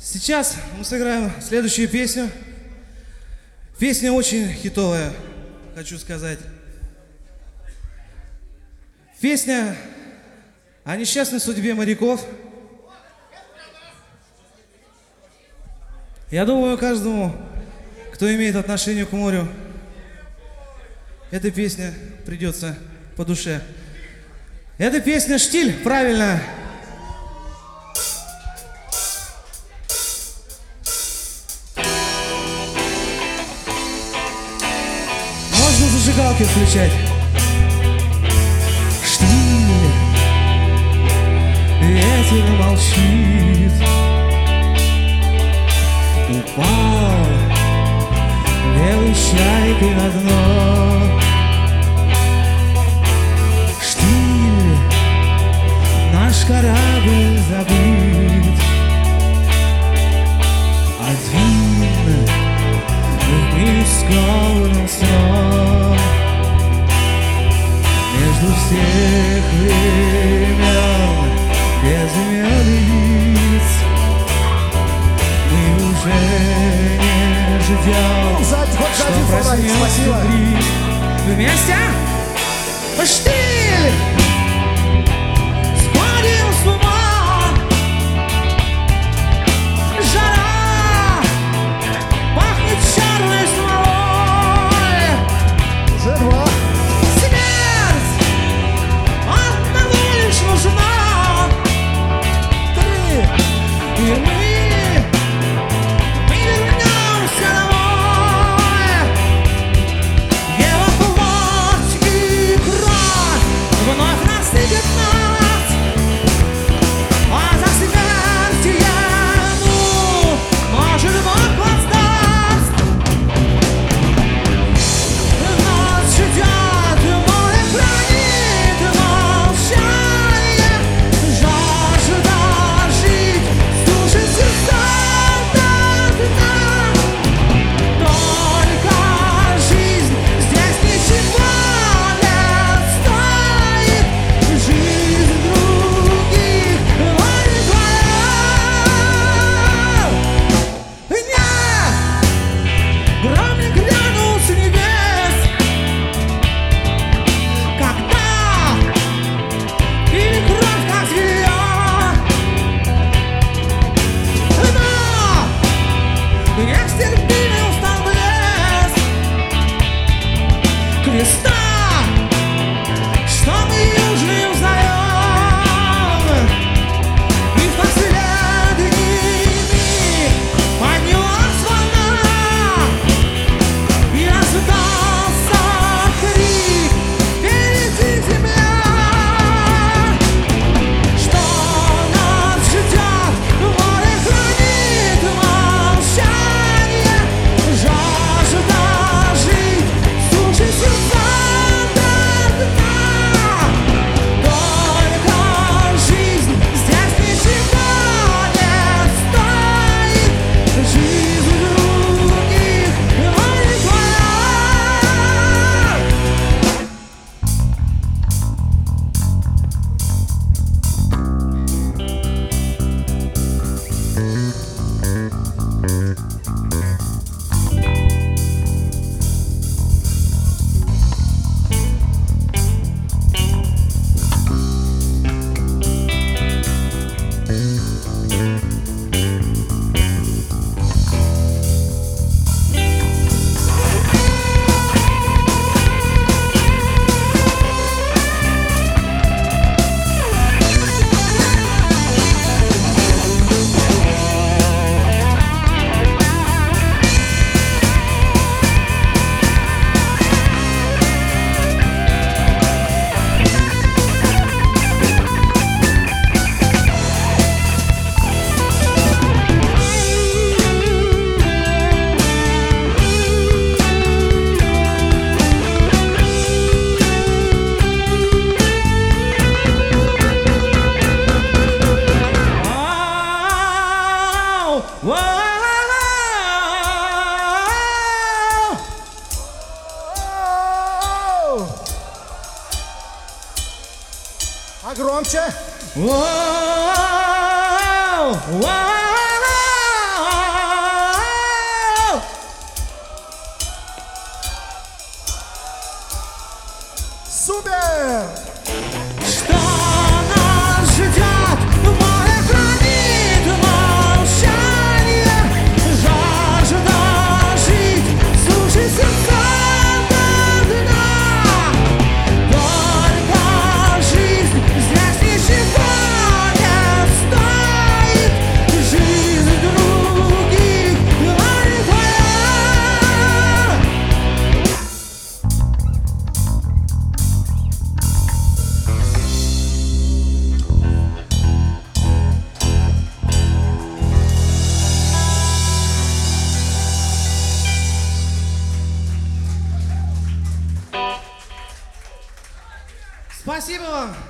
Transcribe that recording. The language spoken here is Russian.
Сейчас мы сыграем следующую песню. Песня очень хитовая, хочу сказать. Песня о несчастной судьбе моряков. Я думаю, каждому, кто имеет отношение к морю, эта песня придется по душе. Эта песня «Штиль», правильно. Можно зажигалки включать. Штиль, ветер молчит. Упал белой чайкой на дно. Штиль, наш корабль забыт. Один в миг скованным сном. Между всех времен безымянных лиц мы уже не ждем, что проснется крик. Вместе! Штиль! Сходим с ума! Жара! Пахнет черной смолой! Уже два. Смерть! Одного лишь нужна! Три. И мы вернемся домой. Его плоть и кровь вновь настигнет нас. А за смерть ему может Бог воздаст. Нас ждет море, хранит молчание. Жажда жить сушит сердца до дна. Только жизнь здесь ничего не стоит. Жизнь других не твоя. Нет! Гром не глянул с небес, когда пили кровь, как зверя. Но нестерпимый устал блеск креста, что мы южный узнаем. И в последний миг поднялась волна, и раздался крик: впереди земля! Что нас ждет? Море хранит молчание. Жажда жить сушит сердца до дна. Только жизнь здесь ничего не стоит. Жизнь других не твоя. А громче. Воу! Воу! Спасибо вам.